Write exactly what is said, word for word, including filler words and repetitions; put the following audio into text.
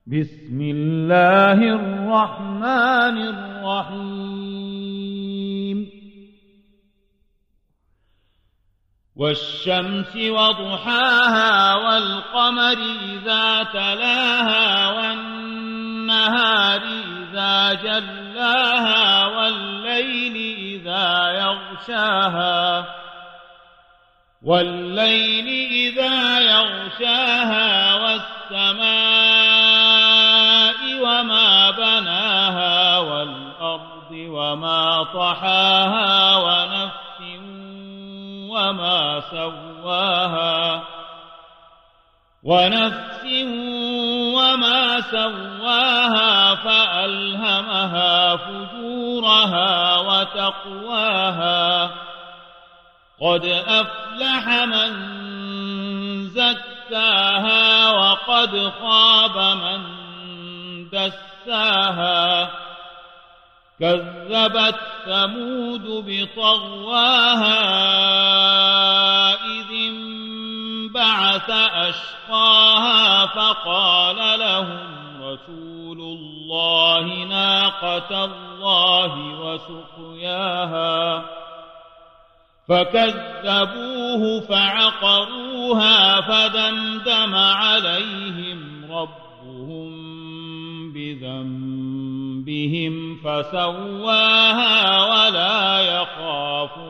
بسم الله الرحمن الرحيم والشمس وضحاها والقمر إذا تلاها والنهار إذا جلاها والليل إذا يغشاها والليل إذا يغشاها والسماء وما بناها والأرض وما طحاها ونفس وما سواها ونفس وما سواها فألهمها فجورها وتقواها قد أفلح من زكاها وقد خاب من دساها كذبت ثمود بطغواها إذ انبعث أشقاها فقال لهم رسول الله ناقة الله وسقياها فكذبوه فعقروها فدمدم عليهم ربهم بذنبهم فسواها ولا يخاف